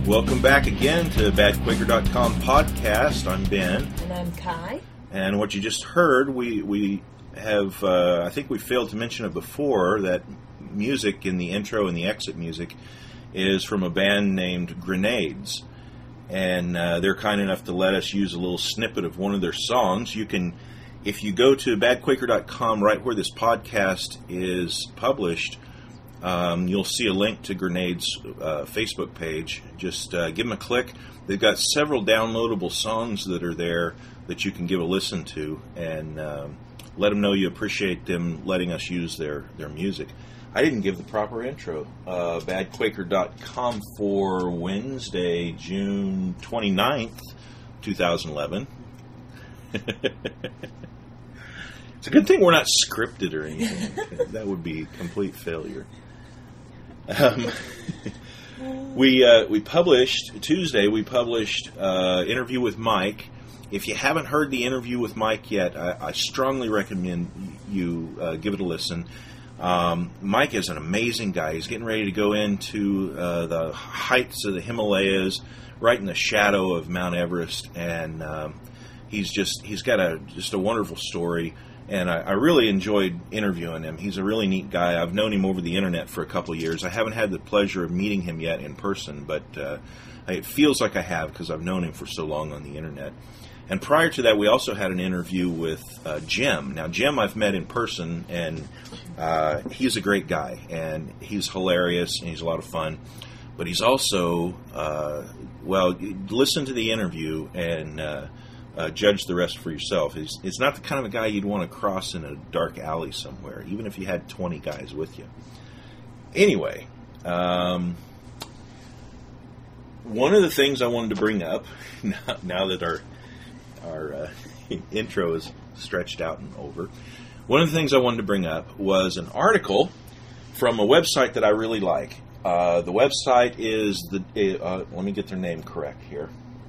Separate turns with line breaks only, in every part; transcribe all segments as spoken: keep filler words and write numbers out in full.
Welcome back again to bad quaker dot com podcast. I'm Ben.
And I'm Kai.
And what you just heard, we, we have, uh, I think we failed to mention it before, that music in the intro and the exit music is from a band named Grenades. And uh, they're kind enough to let us use a little snippet of one of their songs. You can, if you go to bad quaker dot com, right where this podcast is published, Um, you'll see a link to Grenades' uh, Facebook page. Just uh, give them a click. They've got several downloadable songs that are there that you can give a listen to, and um, let them know you appreciate them letting us use their, their music. I didn't give the proper intro. Uh, bad quaker dot com for Wednesday, June twenty-ninth, twenty eleven. It's a good thing we're not scripted or anything. That would be complete failure. Um, we uh, we published Tuesday. We published uh, interview with Mike. If you haven't heard the interview with Mike yet, I, I strongly recommend you uh, give it a listen. Um, Mike is an amazing guy. He's getting ready to go into uh, the heights of the Himalayas, right in the shadow of Mount Everest, and um, he's just he's got a just a wonderful story. And I, I really enjoyed interviewing him. He's a really neat guy. I've known him over the internet for a couple of years. I haven't had the pleasure of meeting him yet in person, but uh, it feels like I have because I've known him for so long on the internet. And prior to that, we also had an interview with uh, Jim. Now, Jim I've met in person, and uh, he's a great guy, and he's hilarious, and he's a lot of fun. But he's also, uh, well, listen to the interview and Uh, Uh, judge the rest for yourself. He's, he's not the kind of a guy you'd want to cross in a dark alley somewhere, even if you had twenty guys with you. Anyway, um, one of the things I wanted to bring up, now, now that our, our uh, intro is stretched out and over, one of the things I wanted to bring up was an article from a website that I really like. Uh, the website is, the uh, let me get their name correct here.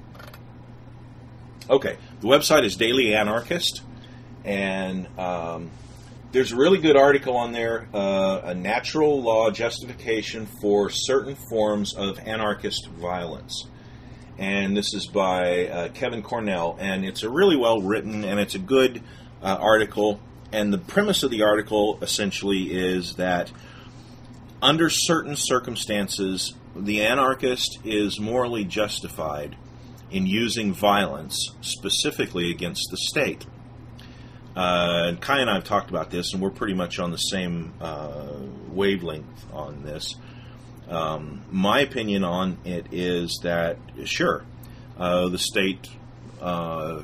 Okay, the website is Daily Anarchist, and um, there's a really good article on there, uh, a natural law justification for certain forms of anarchist violence. And this is by uh, Kevin Cornell, and it's a really well written, and it's a good uh, article. And the premise of the article essentially is that under certain circumstances, the anarchist is morally justified in using violence, specifically against the state. Uh, and Kai and I have talked about this, and we're pretty much on the same uh, wavelength on this. Um, my opinion on it is that, sure, uh, the state uh,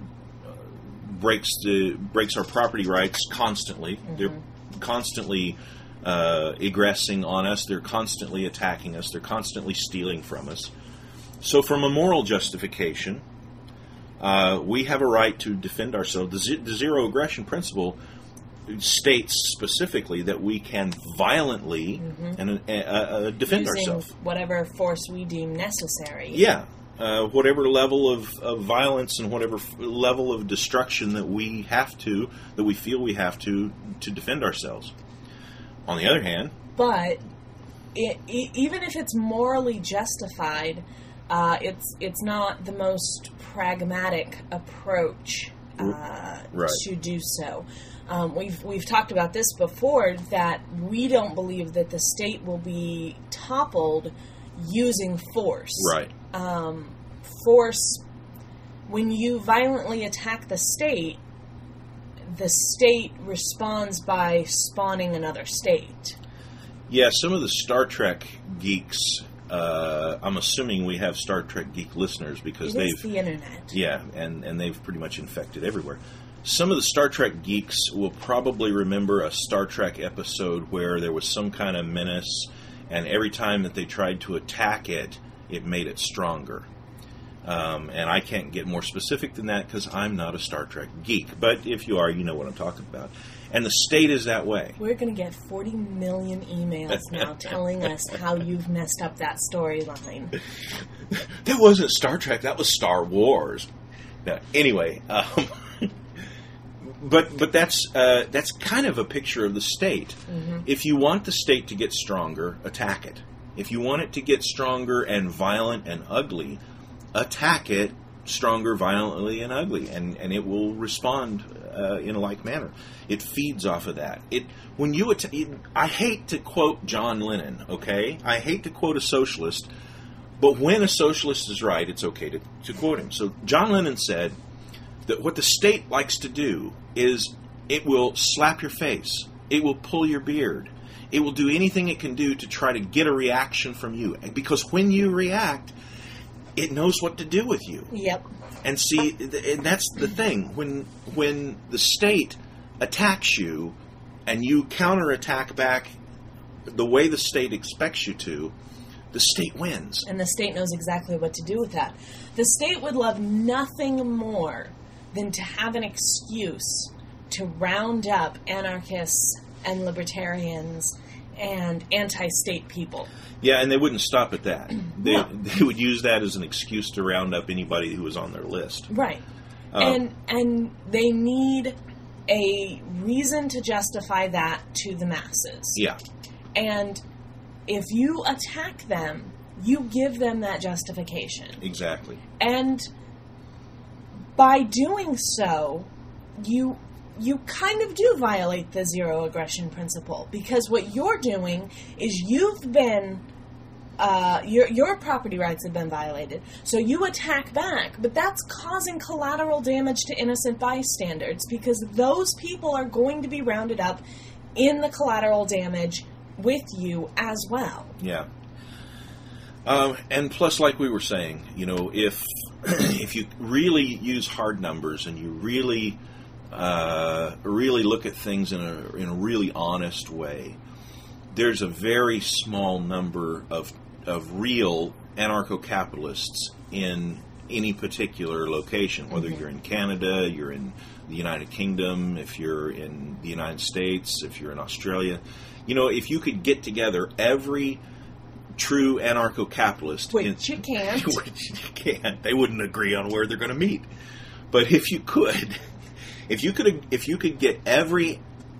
breaks the breaks our property rights constantly. Mm-hmm. They're constantly uh, aggressing on us. They're constantly attacking us. They're constantly stealing from us. So from a moral justification, uh, we have a right to defend ourselves. The, z- the zero aggression principle states specifically that we can violently mm-hmm. and uh, uh, defend
Using
ourselves.
Whatever force we deem necessary.
Yeah. Uh, whatever level of, of violence and whatever f- level of destruction that we have to, that we feel we have to, to defend ourselves. On the other hand...
But it, e- even if it's morally justified... Uh, it's it's not the most pragmatic approach uh,
right.
to do so. Um, we've we've talked about this before, that we don't believe that the state will be toppled using force.
Right.
Um, force, when you violently attack the state, the state responds by spawning another state.
Yeah, some of the Star Trek geeks... Uh, I'm assuming we have Star Trek geek listeners because
it
they've
is the internet.
Yeah, and, and they've pretty much infected everywhere. Some of the Star Trek geeks will probably remember a Star Trek episode where there was some kind of menace, and every time that they tried to attack it, it made it stronger. Um, and I can't get more specific than that because I'm not a Star Trek geek. But if you are, you know what I'm talking about. And the state is that way.
We're going to get forty million emails now telling us how you've messed up that storyline.
That wasn't Star Trek. That was Star Wars. Now, anyway, um, but but that's uh, that's kind of a picture of the state. Mm-hmm. If you want the state to get stronger, attack it. If you want it to get stronger and violent and ugly, attack it stronger, violently, and ugly, and, and it will respond uh, in a like manner. It feeds off of that. It when you att- I hate to quote John Lennon, okay? I hate to quote a socialist, but when a socialist is right, it's okay to, to quote him. So John Lennon said that what the state likes to do is it will slap your face. It will pull your beard. It will do anything it can do to try to get a reaction from you. Because when you react, it knows what to do with you.
Yep.
And see, and that's the thing. When when the state attacks you and you counterattack back the way the state expects you to, the state wins.
And the state knows exactly what to do with that. The state would love nothing more than to have an excuse to round up anarchists and libertarians and anti-state people.
Yeah, and they wouldn't stop at that. They,
No.
they would use that as an excuse to round up anybody who was on their list.
Right.
Um,
and and they need a reason to justify that to the masses.
Yeah.
And if you attack them, you give them that justification.
Exactly.
And by doing so, you you kind of do violate the zero aggression principle, because what you're doing is you've been uh, your your property rights have been violated, so you attack back, but that's causing collateral damage to innocent bystanders, because those people are going to be rounded up in the collateral damage with you as well.
Yeah. Um, and plus, like we were saying, you know, if if you really use hard numbers and you really uh, really look at things in a in a really honest way, there's a very small number of of real anarcho-capitalists in any particular location, whether you're in Canada, you're in the United Kingdom, if you're in the United States, if you're in Australia. You know, if you could get together every true anarcho-capitalist...
Which
in,
you can't.
Which you can't. They wouldn't agree on where they're going to meet. But if you could, if you could, if you could get every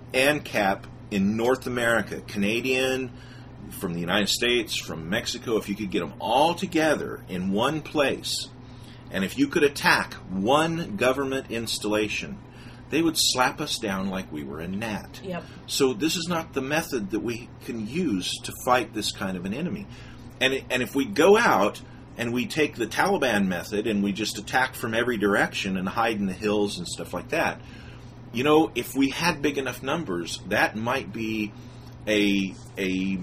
ANCAP in North America, Canadian, from the United States, from Mexico, if you could get them all together in one place, and if you could attack one government installation, they would slap us down like we were a gnat.
Yep.
So this is not the method that we can use to fight this kind of an enemy. And it, and if we go out and we take the Taliban method and we just attack from every direction and hide in the hills and stuff like that, you know, if we had big enough numbers, that might be a a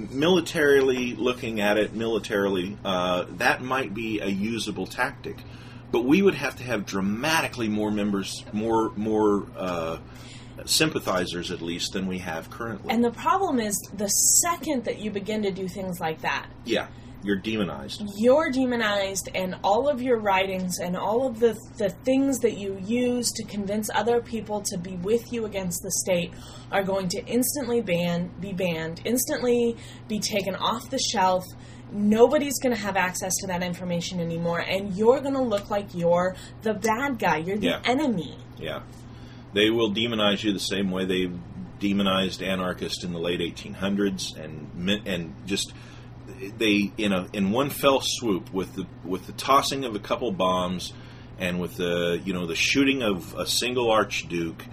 militarily looking at it militarily, uh, that might be a usable tactic. But we would have to have dramatically more members, more more uh, sympathizers at least than we have currently.
And the problem is, the second that you begin to do things like that,
yeah, you're demonized.
You're demonized, and all of your writings and all of the the things that you use to convince other people to be with you against the state are going to instantly ban, be banned, instantly be taken off the shelf. Nobody's going to have access to that information anymore, and you're going to look like you're the bad guy. You're the
Yeah.
enemy.
Yeah. They will demonize you the same way they demonized anarchists in the late eighteen hundreds, and mi- and just they in a in one fell swoop with the with the tossing of a couple bombs and with the you know the shooting of a single archduke,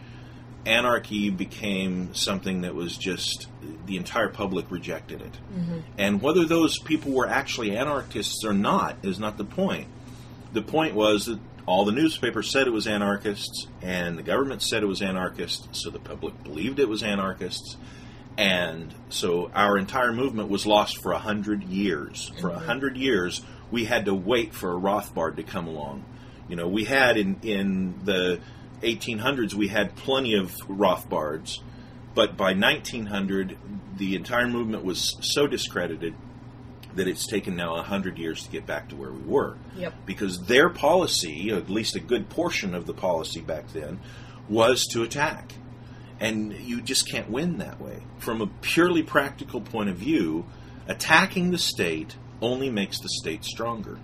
anarchy became something that was just, the entire public rejected it. Mm-hmm. And whether those people were actually anarchists or not is not the point. The point was that all the newspapers said it was anarchists, and the government said it was anarchists, so the public believed it was anarchists, and so our entire movement was lost for a hundred years. For a
Mm-hmm.
hundred years, we had to wait for a Rothbard to come along. You know, we had in, in the eighteen hundreds, we had plenty of Rothbards, but by nineteen hundred, the entire movement was so discredited that it's taken now a hundred years to get back to where we were.
Yep.
Because their policy, at least a good portion of the policy back then, was to attack. And you just can't win that way. From a purely practical point of view, attacking the state only makes the state stronger.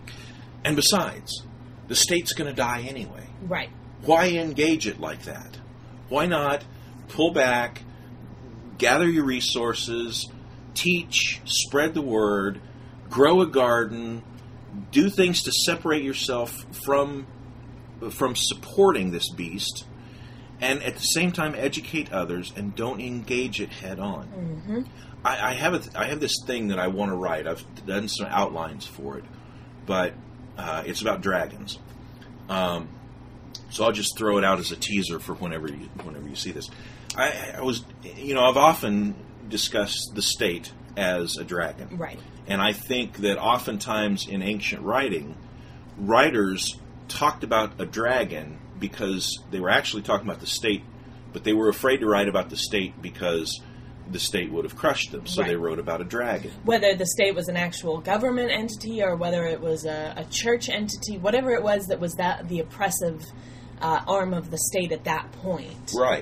And besides, the state's going to die anyway.
Right.
Why engage it like that? Why not pull back, gather your resources, teach, spread the word, grow a garden, do things to separate yourself from from supporting this beast, and at the same time educate others and don't engage it head on.
Mm-hmm.
I, I have a, I have this thing that I want to write. I've done some outlines for it, but uh, it's about dragons. Um, so I'll just throw it out as a teaser for whenever you whenever you see this. I, I was, you know, I've often discussed the state as a dragon,
Right.
and I think that oftentimes in ancient writing, writers talked about a dragon because they were actually talking about the state, but they were afraid to write about the state because the state would have crushed them, so
Right.
they wrote about a dragon.
Whether the state was an actual government entity or whether it was a, a church entity, whatever it was that was that the oppressive uh, arm of the state at that point.
Right.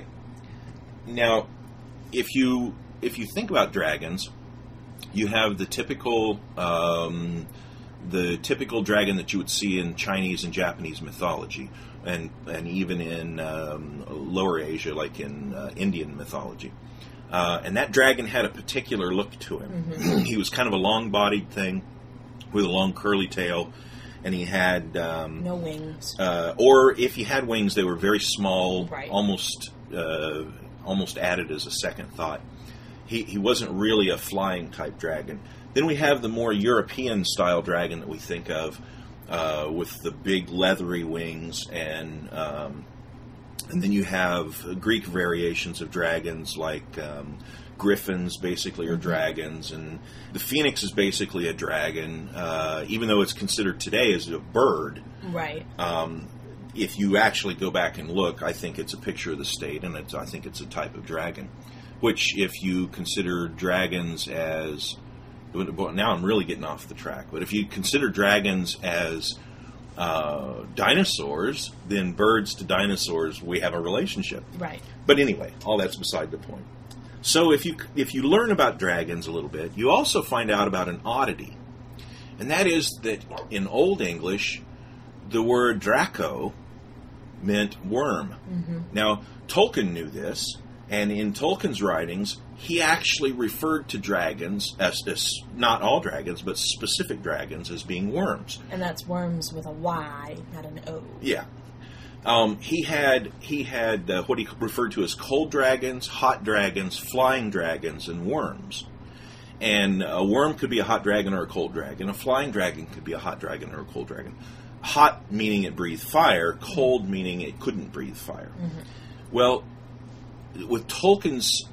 Now, if you if you think about dragons, you have the typical um, the typical dragon that you would see in Chinese and Japanese mythology, and and even in um, Lower Asia, like in uh, Indian mythology. Uh, and that dragon had a particular look to him.
Mm-hmm.
He was kind of a long-bodied thing with a long curly tail, and he had um,
No wings.
uh, or if he had wings, they were very small,
Right.
almost uh, almost added as a second thought. He he wasn't really a flying type dragon. Then we have the more European style dragon that we think of, uh, with the big leathery wings, and um, and then you have Greek variations of dragons like um, griffins, basically, are dragons, and the phoenix is basically a dragon, uh, even though it's considered today as a bird.
Right.
Um, if you actually go back and look, I think it's a picture of the state, and it's, I think it's a type of dragon. Which, if you consider dragons as... Well, now I'm really getting off the track. But if you consider dragons as uh, dinosaurs, then birds to dinosaurs, we have a relationship.
Right.
But anyway, all that's beside the point. So if you if you learn about dragons a little bit, you also find out about an oddity. And that is that in Old English, the word Draco meant worm.
Mm-hmm.
Now, Tolkien knew this, and in Tolkien's writings, he actually referred to dragons, as, as not all dragons, but specific dragons, as being worms.
And that's worms with a Y, not an O.
Yeah. Um, he had he had uh, what he referred to as cold dragons, hot dragons, flying dragons, and worms. And a worm could be a hot dragon or a cold dragon. A flying dragon could be a hot dragon or a cold dragon. Hot meaning it breathed fire, cold meaning it couldn't breathe fire.
Mm-hmm.
Well, with Tolkien's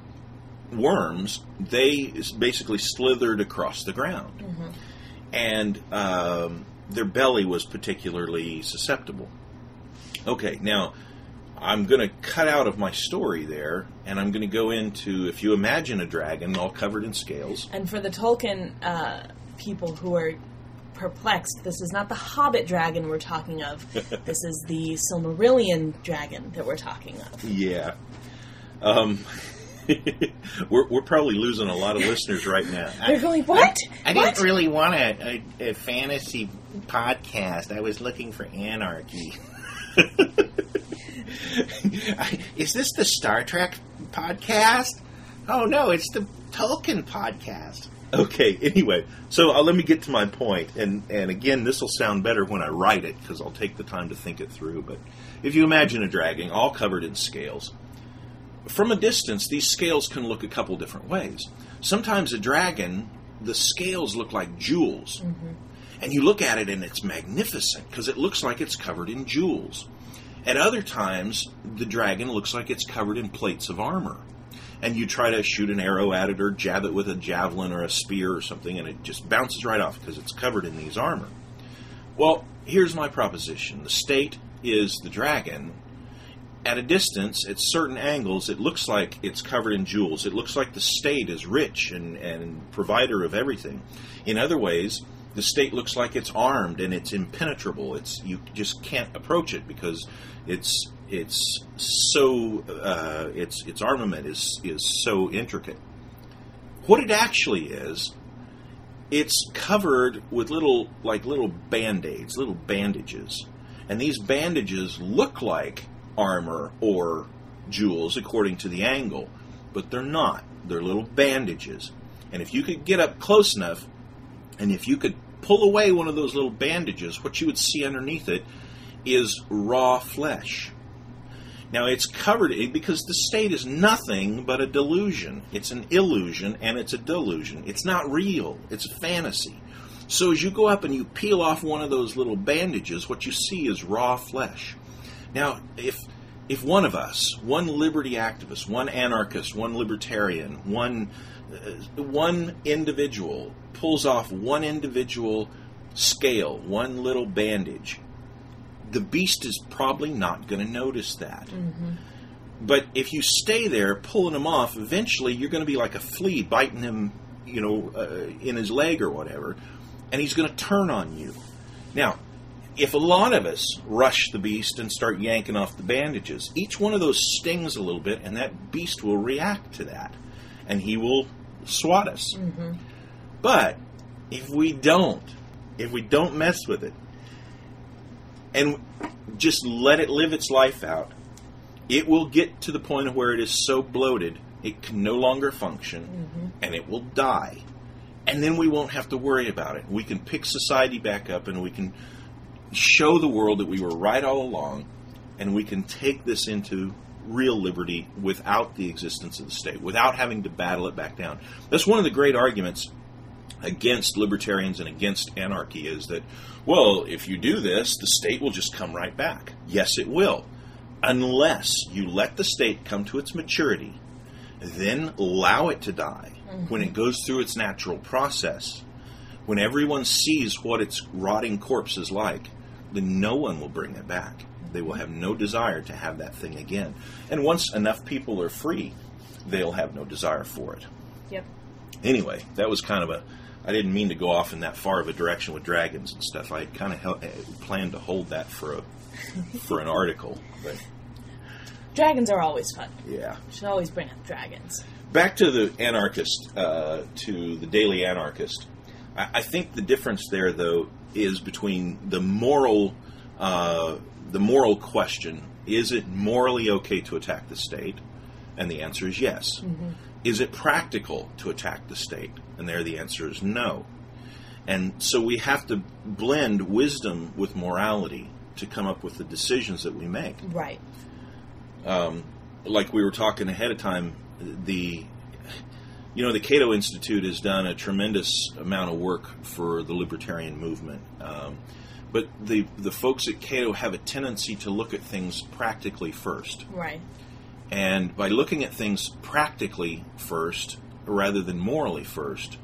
worms, they basically slithered across the ground.
Mm-hmm.
And um, their belly was particularly susceptible. Okay, now, I'm going to cut out of my story there, and I'm going to go into, if you imagine a dragon all covered in scales.
And for the Tolkien uh, people who are perplexed, this is not the Hobbit dragon we're talking of. This is the Silmarillion dragon that we're talking of.
Yeah. Um, we're, we're probably losing a lot of listeners right now.
They're going, what?
I
What?
didn't really want a, a, a fantasy podcast. I was looking for anarchy. Is this the Star Trek podcast? Oh, no, it's the Tolkien podcast.
Okay, anyway, so uh, let me get to my point. And, and again, this will sound better when I write it, because I'll take the time to think it through. But if you imagine a dragon all covered in scales, from a distance, these scales can look a couple different ways. Sometimes a dragon, the scales look like jewels.
Mm-hmm.
And you look at it and it's magnificent because it looks like it's covered in jewels. At other times, the dragon looks like it's covered in plates of armor. And you try to shoot an arrow at it or jab it with a javelin or a spear or something, and it just bounces right off because it's covered in these armor. Well, here's my proposition. The state is the dragon. At a distance, at certain angles, it looks like it's covered in jewels. It looks like the state is rich and, and provider of everything. In other ways, the state looks like it's armed and it's impenetrable. It's you just can't approach it because it's it's so uh, its its armament is is so intricate. What it actually is, it's covered with little like little band-aids, little bandages, and these bandages look like armor or jewels according to the angle, but they're not. They're little bandages. And if you could get up close enough, and if you could pull away one of those little bandages, what you would see underneath it is raw flesh. Now, it's covered because the state is nothing but a delusion. It's an illusion, and it's a delusion. It's not real. It's a fantasy. So as you go up and you peel off one of those little bandages, what you see is raw flesh. Now, if if one of us, one liberty activist, one anarchist, one libertarian, one uh, one individual pulls off one individual scale, one little bandage, the beast is probably not going to notice that. Mm-hmm. But if you stay there pulling him off, eventually you're going to be like a flea biting him, you know, uh, in his leg or whatever, and he's going to turn on you. Now, if a lot of us rush the beast and start yanking off the bandages, each one of those stings a little bit, and that beast will react to that, and he will swat us. Mm-hmm. But if we don't, if we don't mess with it, and just let it live its life out, it will get to the point of where it is so bloated it can no longer function, mm-hmm. and it will die. And then we won't have to worry about it. We can pick society back up, and we can show the world that we were right all along, and we can take this into real liberty without the existence of the state, without having to battle it back down. That's one of the great arguments against libertarians and against anarchy, is that, well, if you do this, the state will just come right back. Yes, it will. Unless you let the state come to its maturity, then allow it to die. Mm-hmm. When it goes through its natural process, when everyone sees what its rotting corpse is like, then no one will bring it back. They will have no desire to have that thing again. And once enough people are free, they'll have no desire for it.
Yep.
Anyway, that was kind of a... I didn't mean to go off in that far of a direction with dragons and stuff. I had kind of hel- planned to hold that for a for an article. But
dragons are always fun.
Yeah.
Should always bring up dragons.
Back to the anarchist, uh, to the Daily Anarchist. I, I think the difference there, though, is between the moral, uh, the moral question: is it morally okay to attack the state? And the answer is yes. Mm-hmm. Is it practical to attack the state? And there the answer is no. And so we have to blend wisdom with morality to come up with the decisions that we make.
Right.
Um, like we were talking ahead of time, the you know the Cato Institute has done a tremendous amount of work for the libertarian movement. Um, but the the folks at Cato have a tendency to look at things practically first.
Right.
And by looking at things practically first, rather than morally first,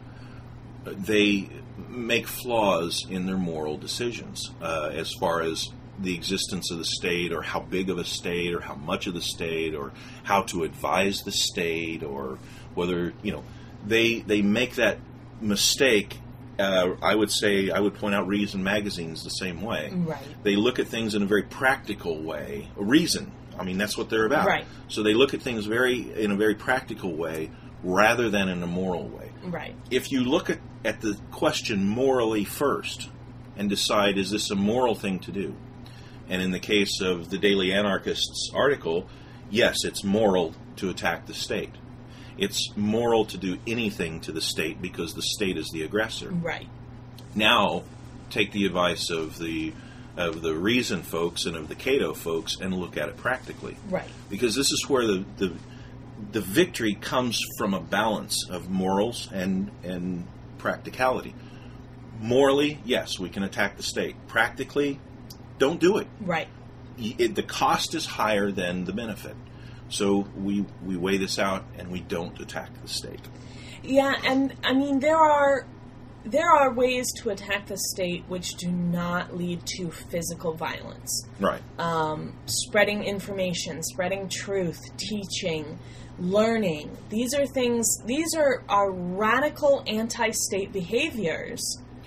they make flaws in their moral decisions uh, as far as the existence of the state, or how big of a state, or how much of the state, or how to advise the state, or whether, you know, they they make that mistake. Uh, I would say, I would point out Reason Magazine's the same way.
Right.
They look at things in a very practical way. Reason. I mean, that's what they're about.
Right.
So they look at things very in a very practical way rather than in a moral way.
Right.
If you look at, at the question morally first and decide, is this a moral thing to do? And in the case of the Daily Anarchist's article, yes, it's moral to attack the state. It's moral to do anything to the state because the state is the aggressor.
Right.
Now, take the advice of the of the Reason folks and of the Cato folks and look at it practically.
Right.
Because this is where the, the the victory comes from a balance of morals and and practicality. Morally, yes, we can attack the state. Practically, don't do it.
Right.
It, the cost is higher than the benefit. So we we weigh this out and we don't attack the state.
Yeah, and I mean there are there are ways to attack the state which do not lead to physical violence.
Right.
Um, spreading information, spreading truth, teaching, learning. These are things, these are, are radical anti-state behaviors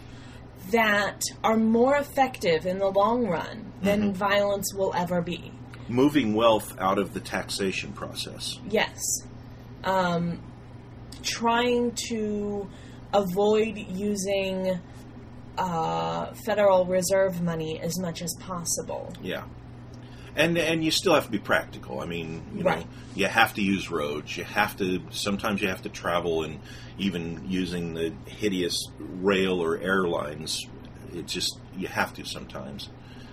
that are more effective in the long run than mm-hmm. violence will ever be.
Moving wealth out of the taxation process.
Yes. Um, trying to avoid using uh, Federal Reserve money as much as possible.
Yeah. And and you still have to be practical. I mean, you know,
Right.
you have to use roads. You have to, sometimes you have to travel, and even using the hideous rail or airlines, it just, you have to sometimes.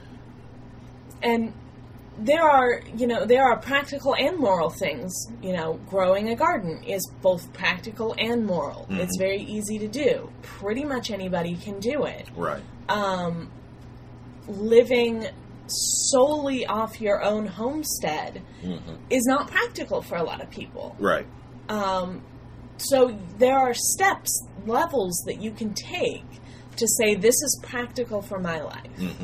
And there are, you know, there are practical and moral things. You know, growing a garden is both practical and moral.
Mhm.
It's very easy to do. Pretty much anybody can do it.
Right.
Um, living solely off your own homestead
Mm-hmm.
is not practical for a lot of people.
Right.
Um, so there are steps, levels that you can take to say, this is practical for my life.
Mm-hmm.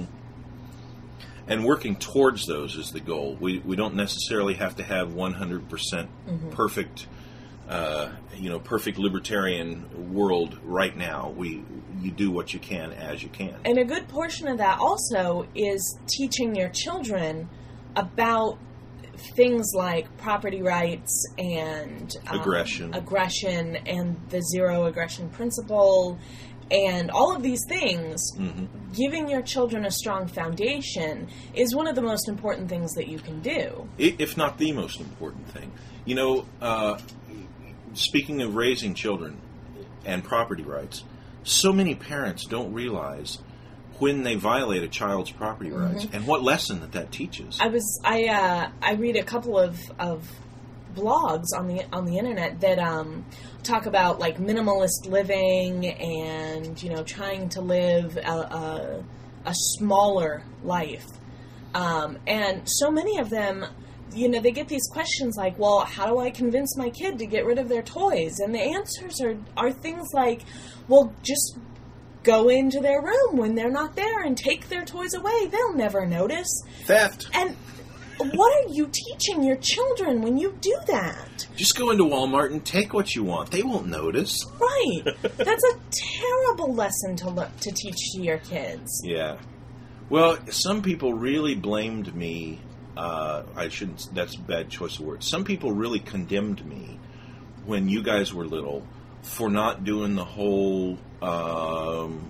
And working towards those is the goal. We we don't necessarily have to have one hundred percent
Mhm.
perfect, uh, you know, perfect libertarian world right now. We you do what you can as you can.
And a good portion of that also is teaching your children about things like property rights and um,
Aggression.
aggression and the zero aggression principle and all of these things.
Mm-hmm.
Giving your children a strong foundation is one of the most important things that you can do.
I- if not the most important thing. You know, uh, speaking of raising children and property rights, so many parents don't realize when they violate a child's property rights and what lesson that that teaches.
I was I uh, I read a couple of, of blogs on the on the internet that um, talk about like minimalist living and, you know, trying to live a, a, a smaller life, um, and so many of them, you know, they get these questions like, well, how do I convince my kid to get rid of their toys? And the answers are are things like, well, just go into their room when they're not there and take their toys away. They'll never notice.
Theft.
And what are you teaching your children when you do that?
Just go into Walmart and take what you want. They won't notice.
Right. That's a terrible lesson to look, to teach to your kids.
Yeah. Well, some people really blamed me. Uh, I shouldn't. That's a bad choice of words. Some people really condemned me when you guys were little for not doing the whole um,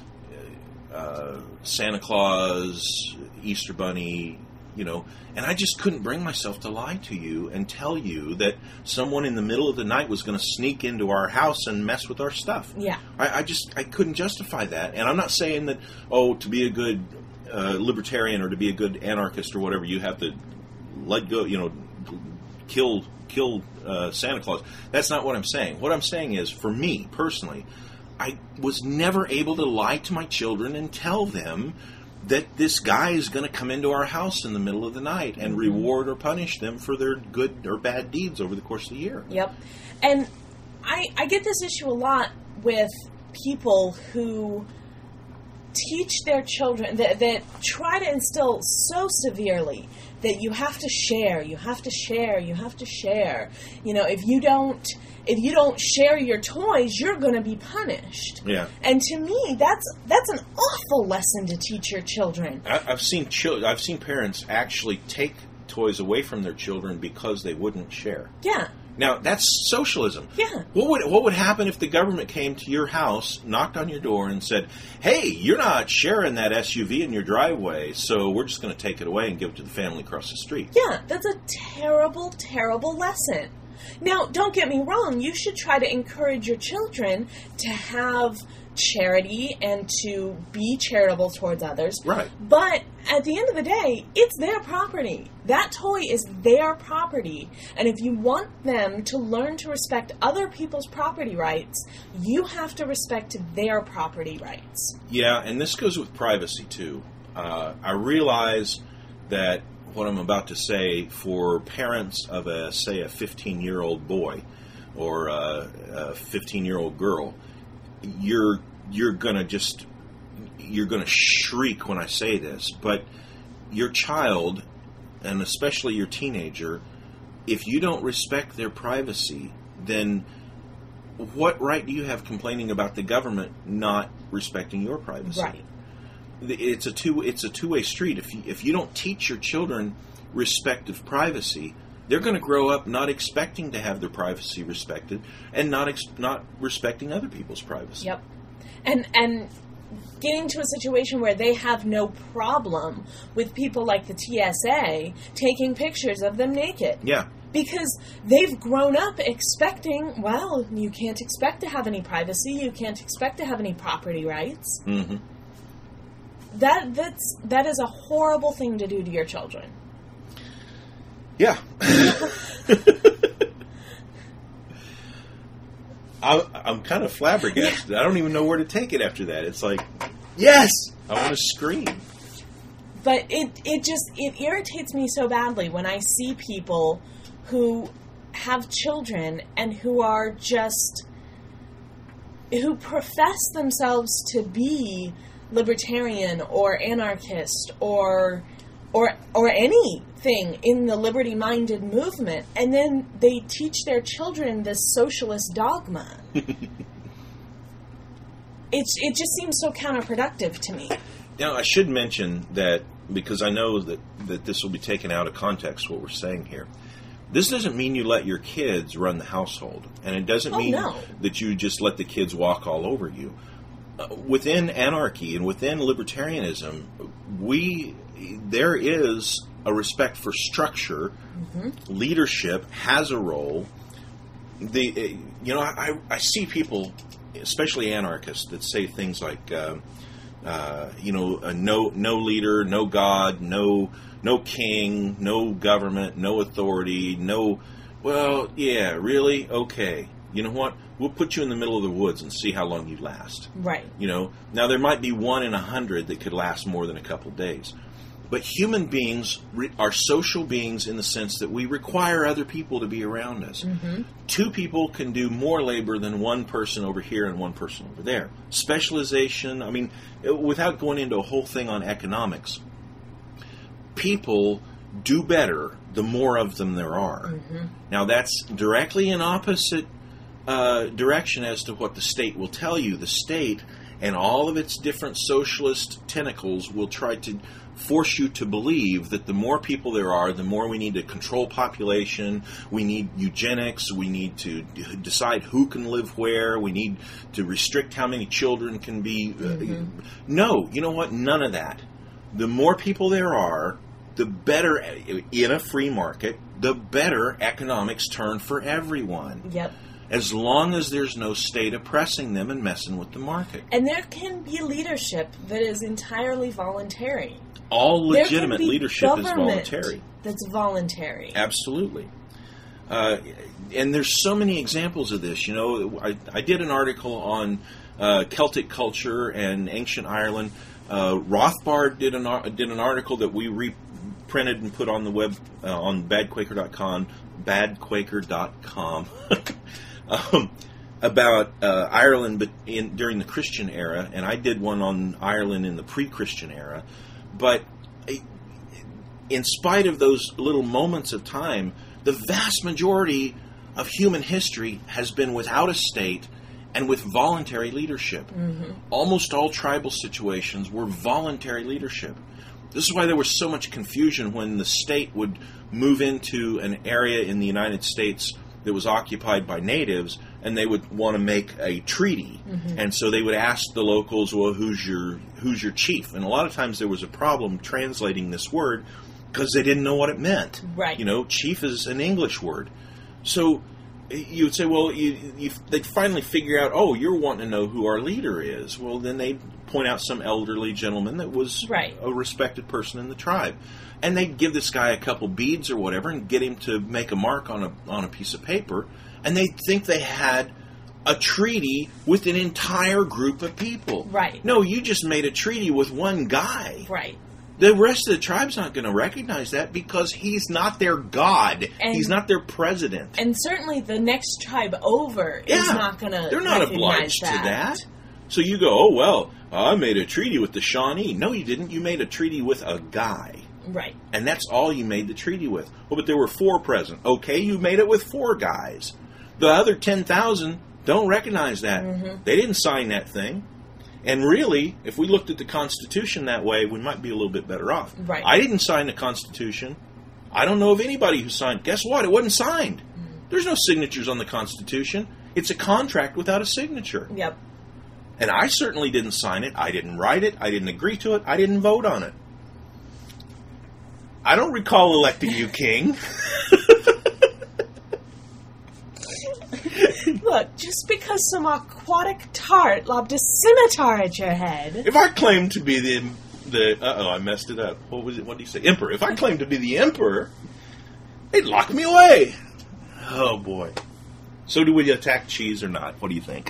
uh, Santa Claus, Easter Bunny, you know. And I just couldn't bring myself to lie to you and tell you that someone in the middle of the night was going to sneak into our house and mess with our stuff.
Yeah.
I, I just I couldn't justify that. And I'm not saying that, oh, to be a good uh, libertarian or to be a good anarchist or whatever, you have to let go, you know, kill kill uh, Santa Claus. That's not what I'm saying. What I'm saying is, for me personally, I was never able to lie to my children and tell them that this guy is going to come into our house in the middle of the night and
Mm-hmm.
reward or punish them for their good or bad deeds over the course of the year.
Yep. And I, I get this issue a lot with people who teach their children, that, that try to instill so severely that you have to share, you have to share, you have to share. You know, if you don't, if you don't share your toys, you're going to be punished.
Yeah.
And to me, that's that's an awful lesson to teach your children.
I, I've seen chil- I've seen parents actually take toys away from their children because they wouldn't share.
Yeah.
Now, that's socialism.
Yeah.
What would what would happen if the government came to your house, knocked on your door, and said, "Hey, you're not sharing that S U V in your driveway, so we're just going to take it away and give it to the family across the street"?
Yeah, that's a terrible, terrible lesson. Now, don't get me wrong, you should try to encourage your children to have charity and to be charitable towards others.
Right.
But at the end of the day, it's their property. That toy is their property. And if you want them to learn to respect other people's property rights, you have to respect their property rights.
Yeah, and this goes with privacy, too. Uh, I realize that what I'm about to say, for parents of, a say, a fifteen-year-old boy or a, a fifteen-year-old girl, you're you're gonna just you're gonna shriek when I say this, but your child, and especially your teenager, if you don't respect their privacy, then what right do you have complaining about the government not respecting your privacy?
Right.
It's a two it's a two-way street. If you, if you don't teach your children respect of privacy, they're going to grow up not expecting to have their privacy respected and not ex- not respecting other people's privacy.
Yep. And and getting to a situation where they have no problem with people like the T S A taking pictures of them naked.
Yeah.
Because they've grown up expecting, well, you can't expect to have any privacy, you can't expect to have any property rights.
Mm-hmm.
That that's that is a horrible thing to do to your children.
Yeah. I, I'm kind of flabbergasted. I don't even know where to take it after that. It's like, yes, I want to scream.
But it, it just, it irritates me so badly when I see people who have children and who are just, who profess themselves to be libertarian or anarchist or or or anything in the liberty-minded movement, and then they teach their children this socialist dogma. It's it just seems so counterproductive to me.
Now, I should mention that, because I know that, that this will be taken out of context, what we're saying here. This doesn't mean you let your kids run the household, and it doesn't
Oh,
mean
no.
that you just let the kids walk all over you. Uh, within anarchy and within libertarianism, we there is a respect for structure.
Mm-hmm.
Leadership has a role. The uh, you know I, I see people, especially anarchists, that say things like uh, uh, you know uh, no no leader, no God, no no king, no government, no authority, no. Well, yeah, really? Okay. You know what? We'll put you in the middle of the woods and see how long you last.
Right.
You know, now there might be one in a hundred that could last more than a couple of days. But human beings re- are social beings in the sense that we require other people to be around us.
Mm-hmm.
Two people can do more labor than one person over here and one person over there. Specialization, I mean, without going into a whole thing on economics, people do better the more of them there are.
Mm-hmm.
Now, that's directly in opposite uh, direction as to what the state will tell you. The state and all of its different socialist tentacles will try to force you to believe that the more people there are, the more we need to control population, we need eugenics, we need to d- decide who can live where, we need to restrict how many children can be. Uh,
Mm-hmm.
No, you know what? None of that. The more people there are, the better, in a free market, the better economics turn for everyone.
Yep.
As long as there's no state oppressing them and messing with the market.
And there can be leadership that is entirely voluntary.
All
There
legitimate
can be
leadership is
government
voluntary.
That's voluntary.
Absolutely. Uh, and there's so many examples of this. You know, I, I did an article on uh, Celtic culture and ancient Ireland. Uh, Rothbard did an ar- did an article that we reprinted and put on the web uh, on bad quaker dot com, bad quaker dot com, um, about uh, Ireland, but in during the Christian era, and I did one on Ireland in the pre-Christian era. But in spite of those little moments of time, the vast majority of human history has been without a state and with voluntary leadership.
Mm-hmm.
Almost all tribal situations were voluntary leadership. This is why there was so much confusion when the state would move into an area in the United States that was occupied by natives, and they would want to make a treaty.
Mm-hmm.
And so they would ask the locals, well, who's your who's your chief? And a lot of times there was a problem translating this word because they didn't know what it meant.
Right.
You know, chief is an English word. So you would say, well, you, you, they'd finally figure out, oh, you're wanting to know who our leader is. Well, then they'd point out some elderly gentleman that was
Right.
a respected person in the tribe. And they'd give this guy a couple beads or whatever and get him to make a mark on a on a piece of paper. And they'd think they had a treaty with an entire group of people.
Right.
No, you just made a treaty with one guy.
Right.
The rest of the tribe's not going to recognize that because he's not their god.
And-
he's not their president.
And certainly the next tribe over is
Yeah.
not going to
They're not obliged to that. So you go, oh, well, I made a treaty with the Shawnee. No, you didn't. You made a treaty with a guy.
Right.
And that's all you made the treaty with. Well, but there were four present. Okay, you made it with four guys. The other ten thousand don't recognize that.
Mm-hmm.
They didn't sign that thing. And really, if we looked at the Constitution that way, we might be a little bit better off.
Right.
I didn't sign the Constitution. I don't know of anybody who signed. Guess what? It wasn't signed. There's no signatures on the Constitution. It's a contract without a signature.
Yep.
And I certainly didn't sign it. I didn't write it. I didn't agree to it. I didn't vote on it. I don't recall electing you king.
Look, just because some aquatic tart lobbed a scimitar at your head.
If I claimed to be the the uh oh, I messed it up. What was it? What did you say? Emperor. If I claimed to be the emperor, they'd lock me away. Oh boy. So do we attack cheese or not? What do you think?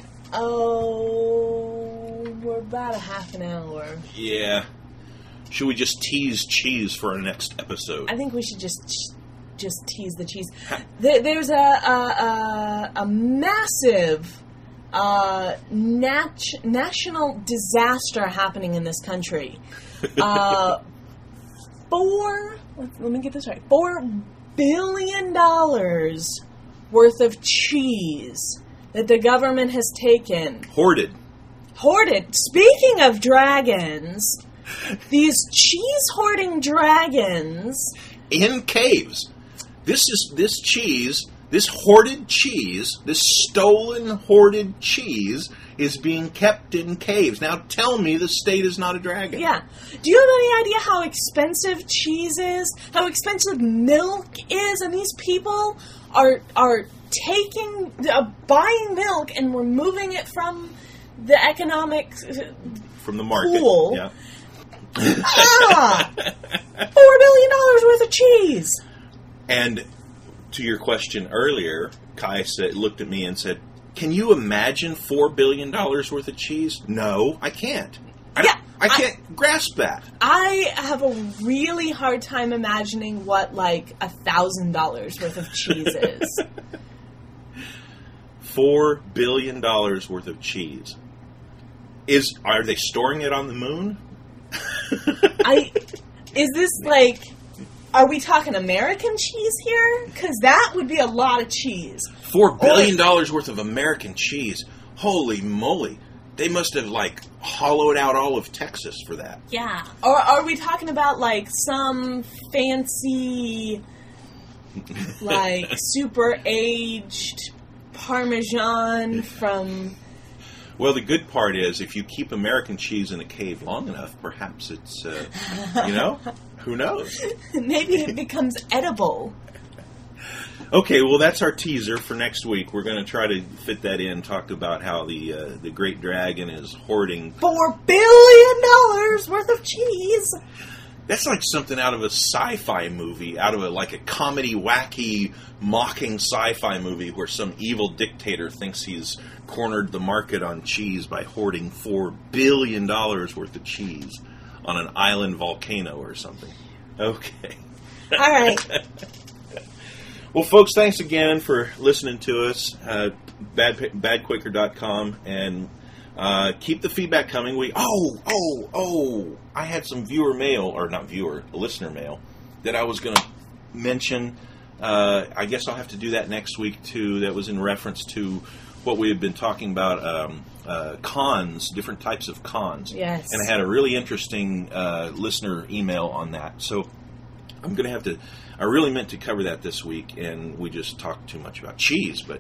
Oh, we're about a half an hour.
Yeah. Should we just tease cheese for our next episode?
I think we should just just tease the cheese. There, there's a a, a, a massive uh, nat- national disaster happening in this country. Uh, four. Let, let me get this right. Four billion dollars worth of cheese that the government has taken.
Hoarded.
Hoarded. Speaking of dragons, these cheese hoarding dragons
in caves. This is this cheese, this hoarded cheese, this stolen hoarded cheese is being kept in caves. Now tell me the state is not a dragon.
Yeah. Do you have any idea how expensive cheese is? How expensive milk is? And these people are are taking, uh, buying milk and removing it from the economic
from the market.
Pool.
Yeah.
Ah! Four billion dollars worth of cheese.
And to your question earlier, Kai said, looked at me and said, "Can you imagine four billion dollars worth of cheese?" No, I can't. I,
yeah,
I can't I, grasp that.
I have a really hard time imagining what, like, a thousand dollars worth of cheese is.
Four billion dollars worth of cheese. Is are they storing it on the moon?
I is this like? Are we talking American cheese here? Because that would be a lot of cheese.
Four billion dollars worth of American cheese. Holy moly! They must have like hollowed out all of Texas for that.
Yeah. Or are we talking about like some fancy, like super aged Parmesan from?
Well, the good part is if you keep American cheese in a cave long enough, perhaps it's, uh, you know, who knows?
Maybe it becomes edible.
Okay, well, that's our teaser for next week. We're going to try to fit that in, talk about how the uh, the Great Dragon is hoarding
Four billion dollars worth of cheese.
That's like something out of a sci-fi movie, out of a like a comedy, wacky, mocking sci-fi movie where some evil dictator thinks he's cornered the market on cheese by hoarding four billion dollars worth of cheese on an island volcano or something. Okay.
All right.
Well, folks, thanks again for listening to us. Uh, bad bad quaker dot com and uh, keep the feedback coming. We oh oh oh I had some viewer mail, or not viewer, listener mail that I was going to mention. Uh, I guess I'll have to do that next week too. That was in reference to what we had been talking about, um, uh, cons, different types of cons.
Yes.
And I had a really interesting uh, listener email on that. So I'm going to have to. I really meant to cover that this week, and we just talked too much about cheese. But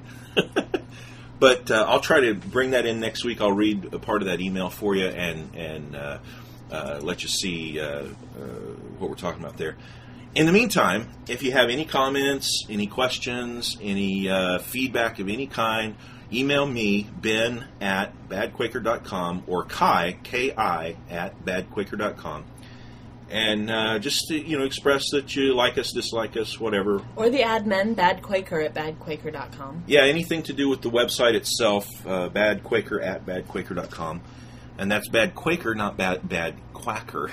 but uh, I'll try to bring that in next week. I'll read a part of that email for you and and uh, uh, let you see uh, uh, what we're talking about there. In the meantime, if you have any comments, any questions, any uh, feedback of any kind, email me, Ben at bad quaker dot com, or Kai, K I, at bad quaker dot com. And uh, just, you know, express that you like us, dislike us, whatever.
Or the admin, Bad Quaker at bad quaker dot com.
Yeah, anything to do with the website itself, uh, badquaker at bad quaker dot com. And that's Bad Quaker, not Bad Bad Quacker.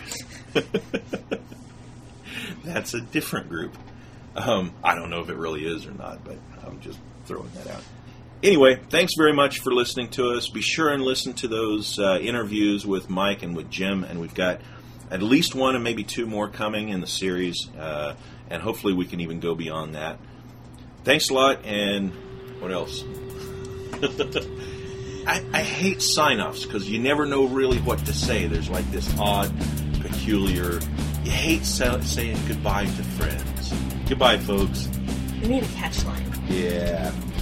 That's a different group. Um, I don't know if it really is or not, but I'm just throwing that out. Anyway, thanks very much for listening to us. Be sure and listen to those uh, interviews with Mike and with Jim, and we've got at least one and maybe two more coming in the series, uh, and hopefully we can even go beyond that. Thanks a lot, and what else? I, I hate sign-offs because you never know really what to say. There's like this odd, peculiar... You hate sa- saying goodbye to friends. Goodbye, folks.
We need a catchline.
Yeah.